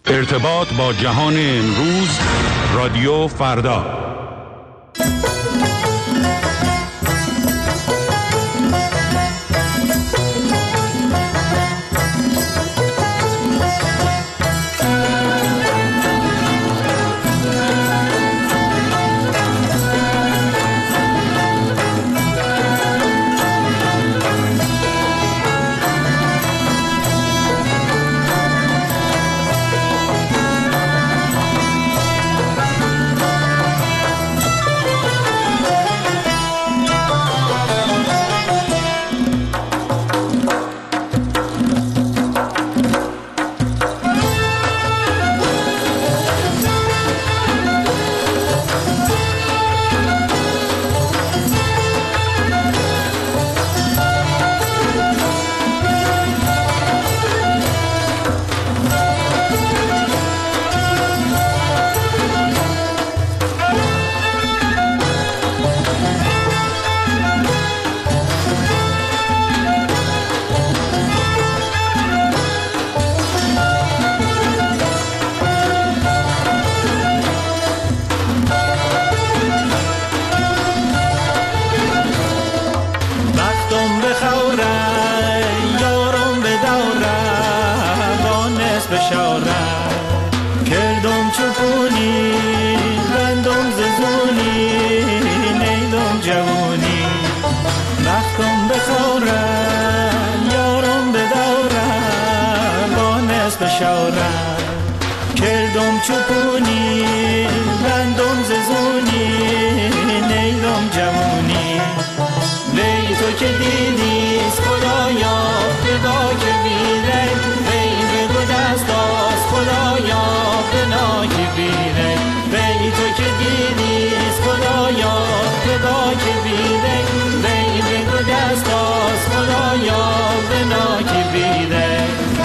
ارتباط با جهان امروز، رادیو فردا. کردم چوپونی بندم ززونی نیلم جوونی وی تو که دیدیست خدایا بدا که بیره وی بگو دست از خدایا بنا که بیره وی تو که دیدیست خدایا بدا که بیره وی بگو دست از خدایا بنا که بیره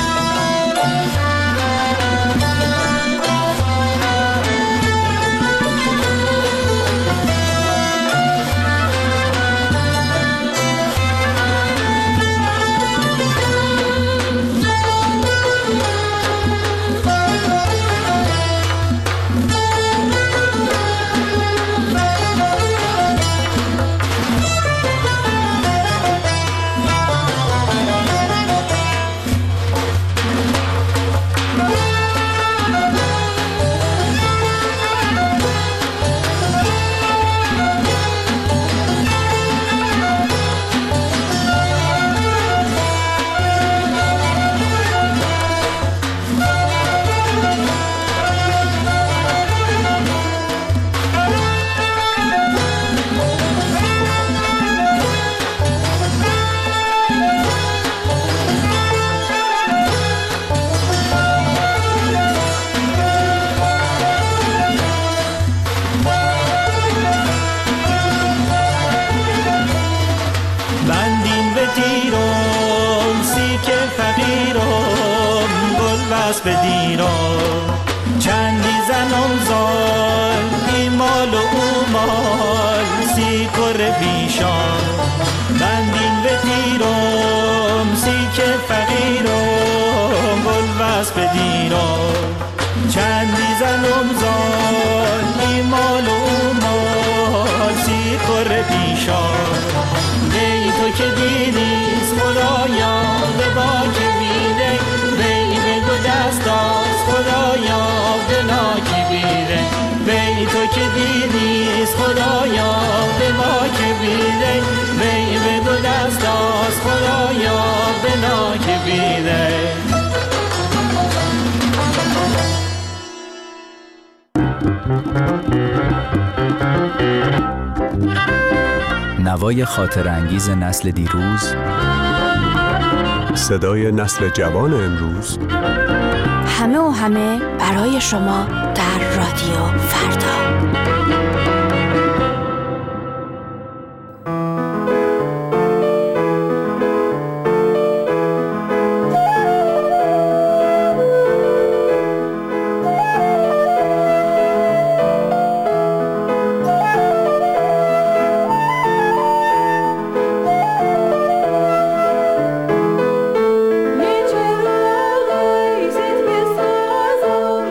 بدیرم چندی زنم زال ایمال و اومال سی کر بیشان بندین بدیرم سی که فقیرم گل بدیرم چندی زنم زال ایمال و اومال سی کر بیشان وی تو که دیدیست خدایا ببا که بیره دست از خدایا بنا که بیره وی تو که دیدیست خدایا بنا که بیره وی بگو دست از خدایا بنا که بیره نوای خاطر انگیز نسل دیروز، صدای نسل جوان امروز، همه و همه برای شما در رادیو فردا. Nici rău, zid mi s-a zău,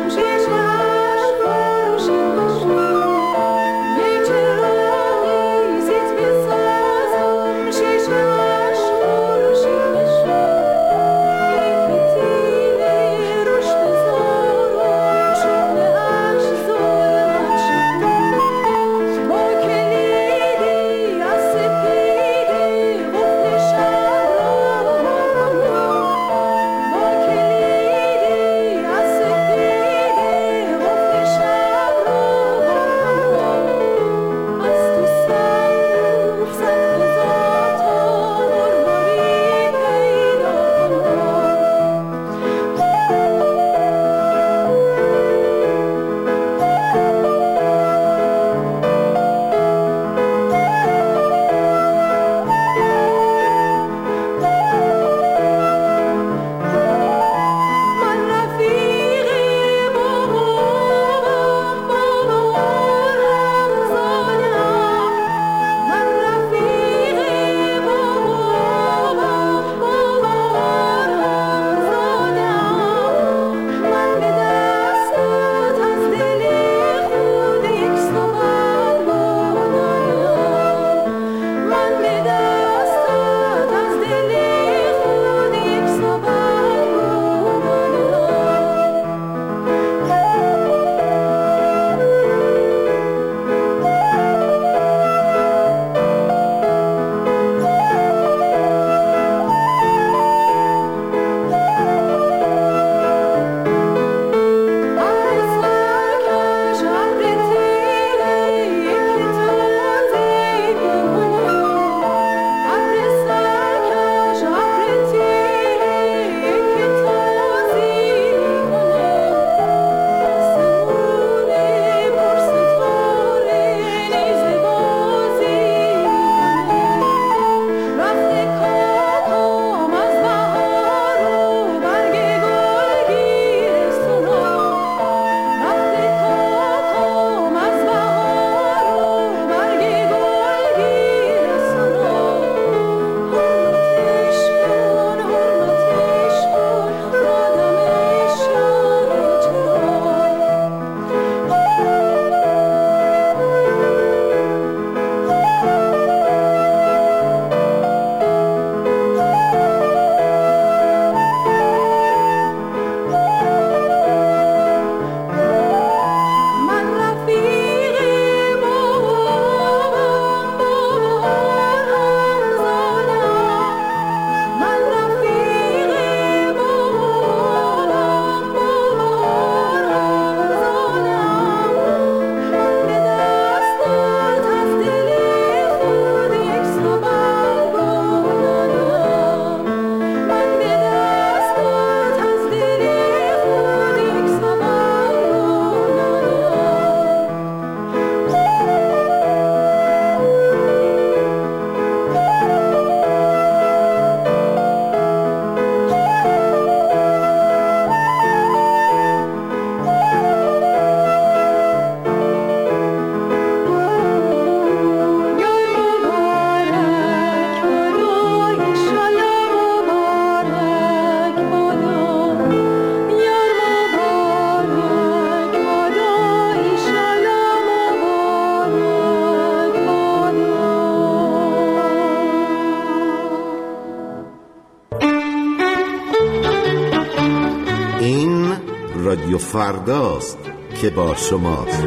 این رادیو فرداست که با شماست.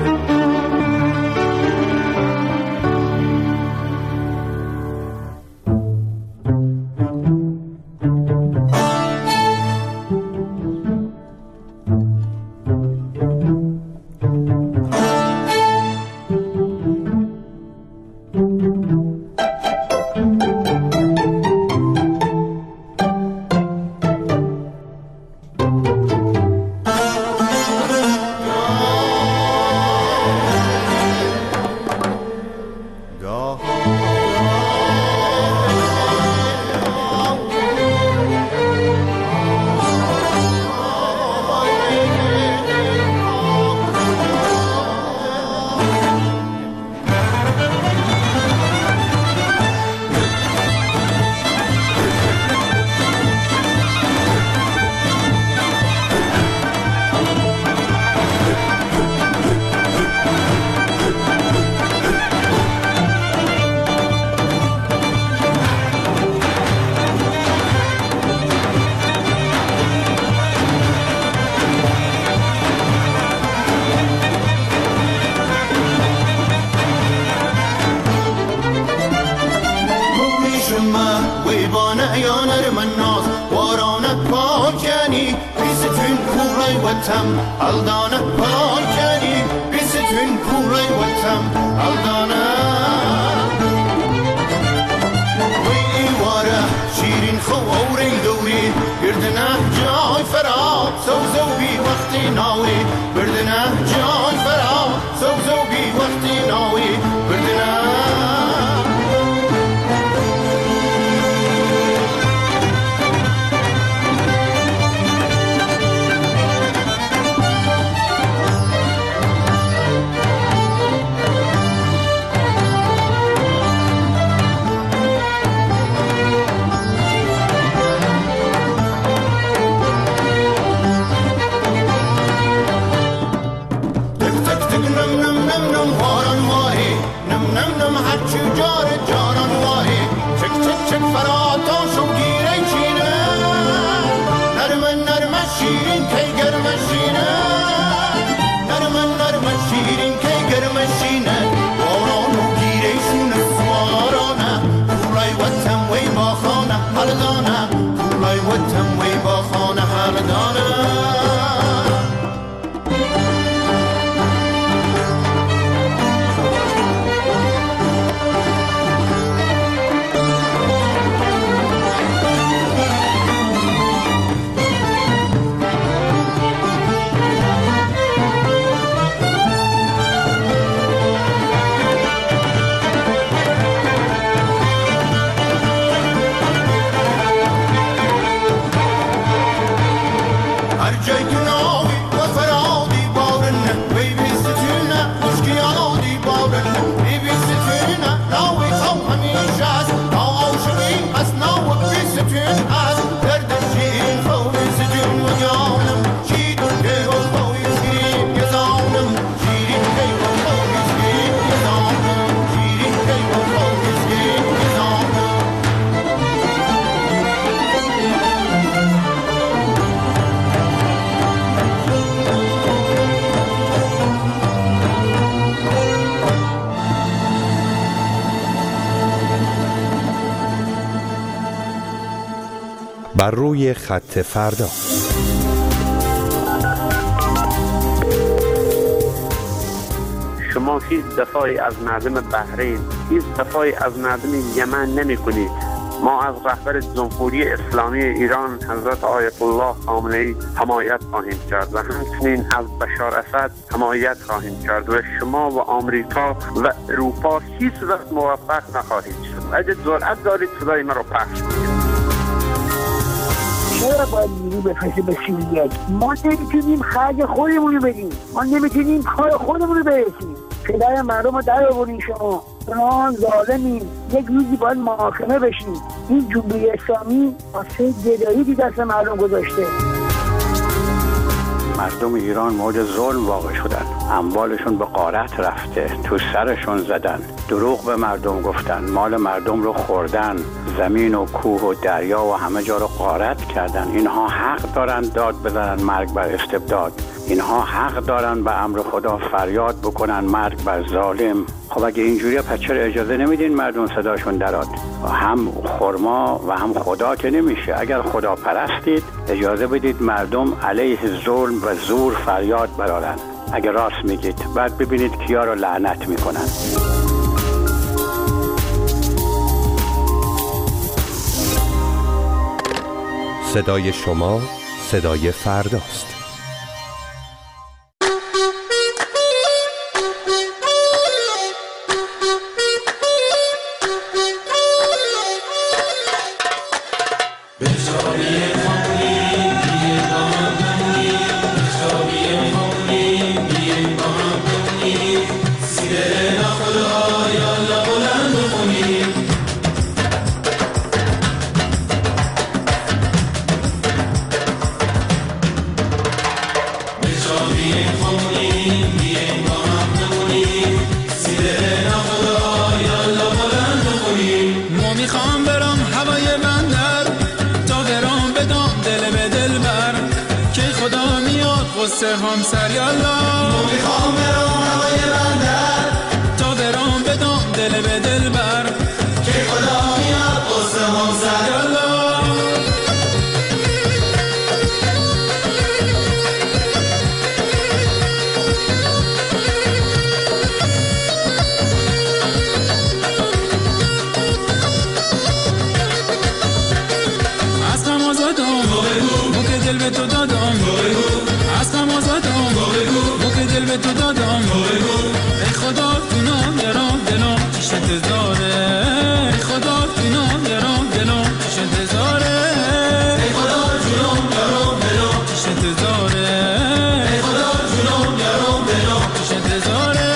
Aldana parkani bisetün kuray vatam aldana وی واره شیرین خواری دوری بردنه جای فرا سوزو بی وقتی ناوی بردنه جای فرا سوزو بی وقتی ناوی بردنه بر روی خط فردا. شما هیچ دفاعی از مردم بحرین، هیچ دفاعی از مردم یمن نمی کنید. ما از رهبر جمهوری اسلامی ایران حضرت آیت الله خامنه‌ای حمایت خواهیم کرد و همچنین از بشار اسد حمایت خواهیم کرد و شما و آمریکا و اروپا هیچ وقت موفق نخواهید شد. اگه جرأت دارید صدای ما رو پخش کنید. چرا باید نیرو بفرسته به سوریه؟ ما نمیتونیم خرج خودمون رو بدیم، ما نمیتونیم کار خودمون رو برسیم. پدر مردم رو در آورین شما، شما ظالمین. یک روزی باید محاکمه بشیم. این جمهوری اسلامی واسه گدایی دست مردم گذاشته. مردم ایران مورد ظلم واقع شدن، اموالشون به غارت رفته، تو سرشون زدن، دروغ به مردم گفتن، مال مردم رو خوردن، زمین و کوه و دریا و همه جا رو غارت کردن. اینها حق دارن داد بزنن مرگ بر استبداد، اینها حق دارن به امر خدا فریاد بکنن مرگ بر ظالم. خب اگه اینجوریه پس چرا اجازه نمیدین مردم صداشون دراد؟ هم خرما و هم خدا که نمیشه. اگر خدا پرستید اجازه بدید مردم علیه ظلم و زور فریاد برارن. اگر راست میگید بعد ببینید کیا رو لعنت میکنن. صدای شما صدای فرداست. همسر یالا میخوام برام هوای بندر تا برام بدم دل به دل بر که خدا میاد قصه همسر یالا. از غم آزادم بو که دل به تو دادم، از غم آزادم بو که دل به تو دادم. ای خدا جونم یارم دلم چش انتظاره، ای خدا جونم یارم دلم چش انتظاره، ای خدا جونم یارم دلم چش انتظاره، ای خدا جونم یارم دلم چش انتظاره.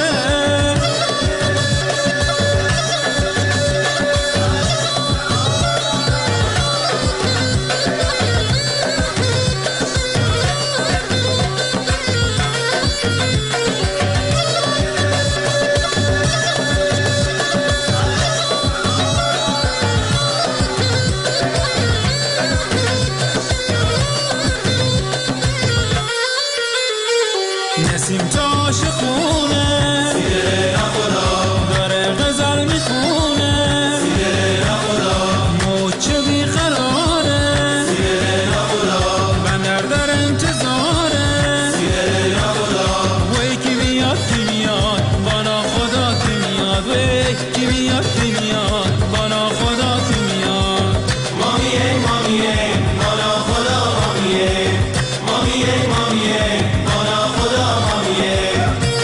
نسیم تاش خونه سیره نخدا داره غزل میخونه، سیره نخدا موچه بیقراره، سیره نخدا بندر در انتظاره، سیره نخدا وی کی میاد کی میاد بانا خدا کی میاد، وی کی میاد کی میاد بانا خدا کی میاد. مامیه مامیه بانا خدا مامیه، مامیه مامیه بانا خدا مامیه.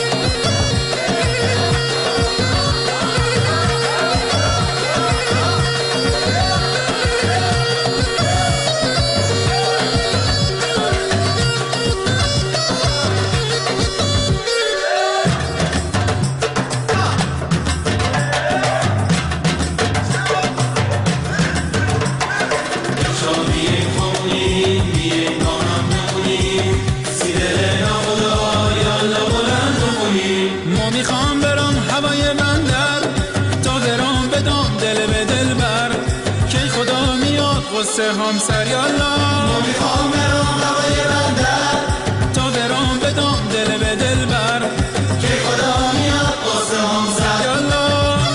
ما میخوام برم هوای بندر تا برام بدم دل به دل بر که خدا میاد قصه همسر یالا. ما میخوام برم هوای بندر تا برام بدم دل به دل بر که خدا میاد قصه همسر یالا.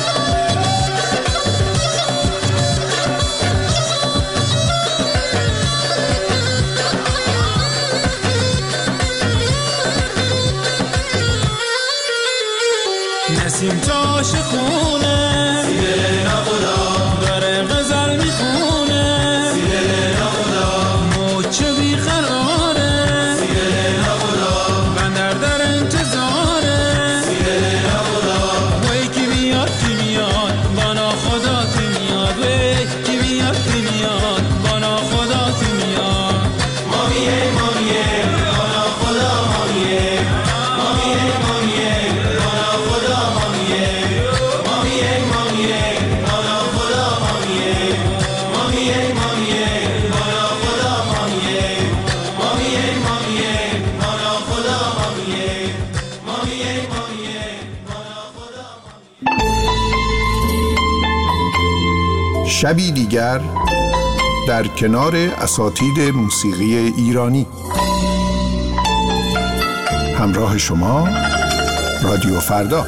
نسیم تاش خونه سیره نخدا داره غزل میخونه، سیره نخدا موچه بیقراره، سیره نخدا بندر در انتظاره، سیره نخدا وی کی میاد کی میاد بانا خدا کی میاد، وی کی میاد کی میاد بانا خدا کی میاد. مامیه مامیه بانا خدا مامیه، مامیه مامیه بانا خدا مامیه، مامیه شبی دیگر در کنار اساتید موسیقی ایرانی. همراه شما رادیو فردا.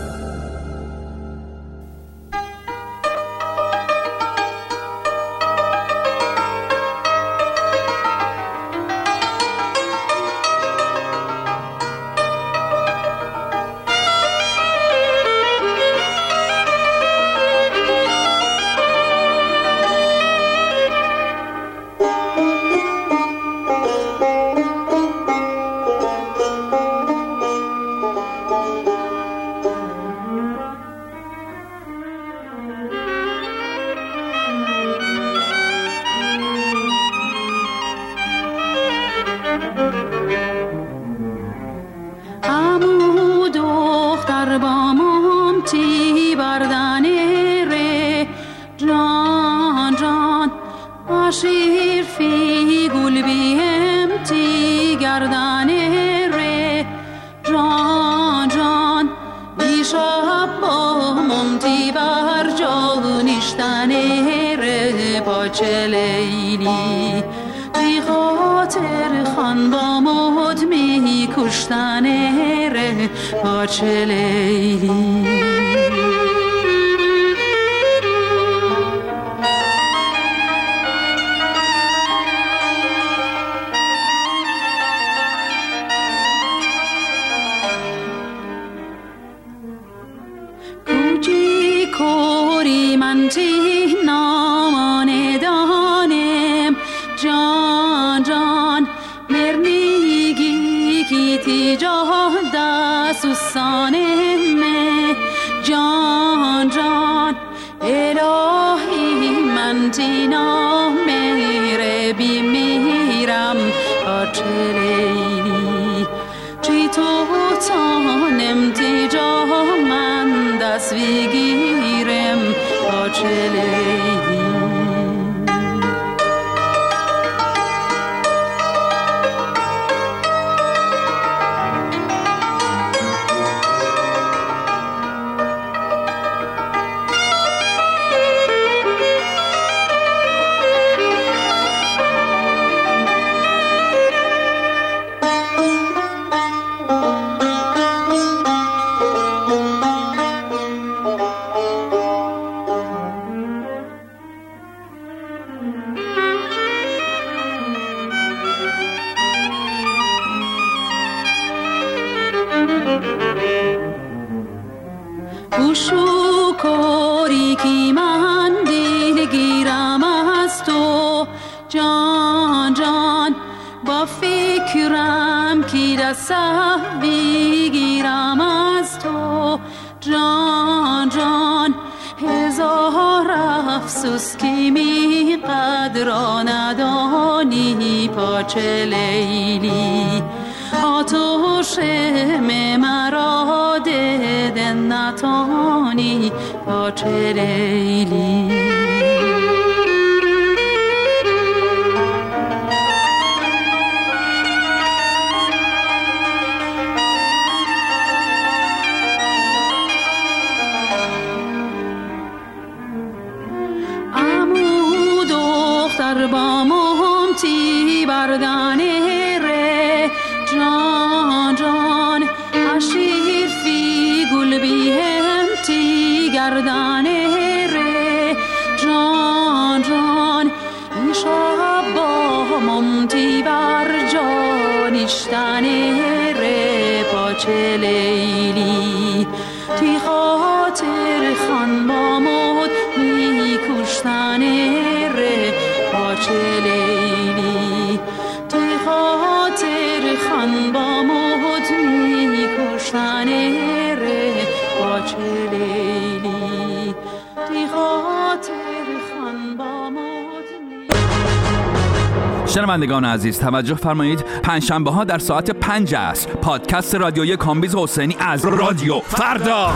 شنوندگان عزیز توجه فرمایید، پنجشنبه ها در ساعت 5 عصر پادکست رادیویی کامبیز حسینی از رادیو فردا.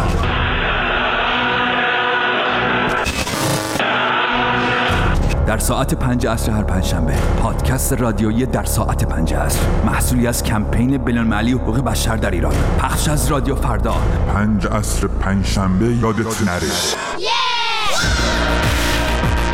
در ساعت 5 عصر هر پنجشنبه پادکست رادیویی در ساعت 5 عصر، محصولی از کمپین بین‌المللی حقوق بشر در ایران، پخش از رادیو فردا. 5 عصر پنجشنبه یادت نره.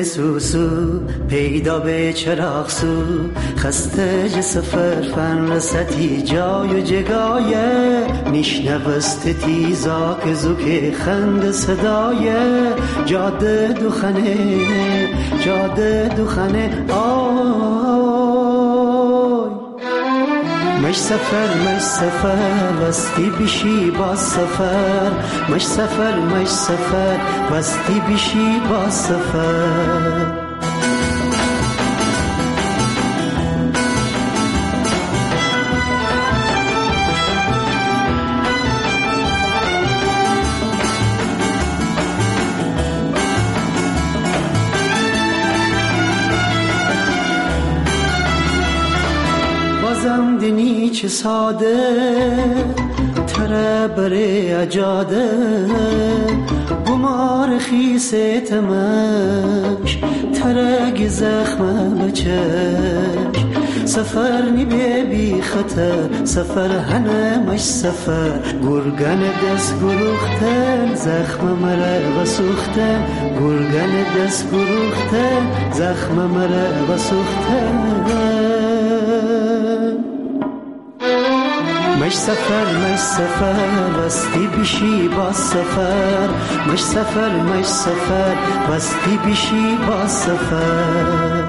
سوسو پیدا به چراغ سو خسته ج سفر فن رستی جای و جگایه میشنوست تیزا که زوک خند صدای جاده دوخنه آی مش سفر وستی بیشی با سفر مش سفر وستی بیشی با سفر زمدنی چه ساده تره بره اجاده بمار خیس تمش ترگ زخم بچش سفر نی بی خطر سفر هنه مش سفر گرگن دست گروختن زخم مره و سوختن گرگن دست گروختن زخم مره و سوختن مش سفر وستی بیشی با سفر مش سفر وستی بیشی با سفر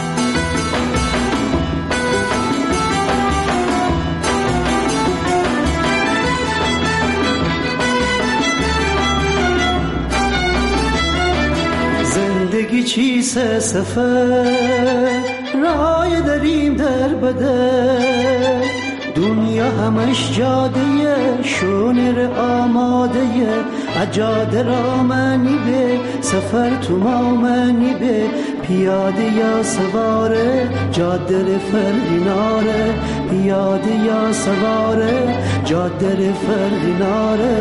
زندگی چیست سفر رای داریم در بدر دنیا همش جاده شونر آماده اجاده را منی به سفر تو ما منی به پیاده یا سواره جاده فرقی ناره پیاده یا سواره جاده فرقی ناره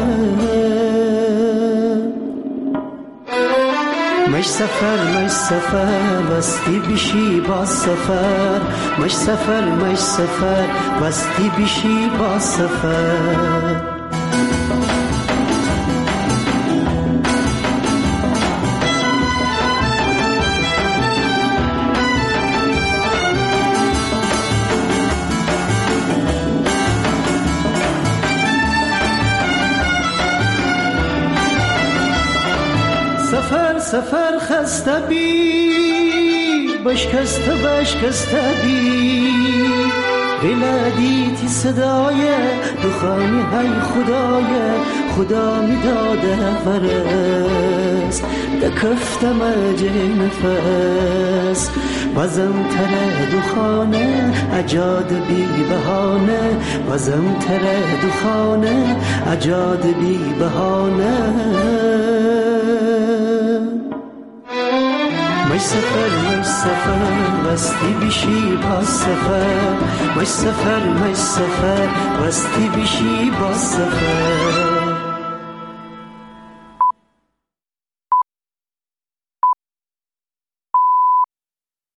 مش سفر وستی بیشی با سفر مش سفر وستی بیشی با سفر سفر خسته بی بشکسته بی بلدیتی صدای دخانی های خدا می داده فرست دکفتم اجه نفس بازم تره دخانه اجاد بی بهانه بازم تره دخانه اجاد بی بهانه مش سفر وستی بیشی با سفر مش سفر وستی بیشی با سفر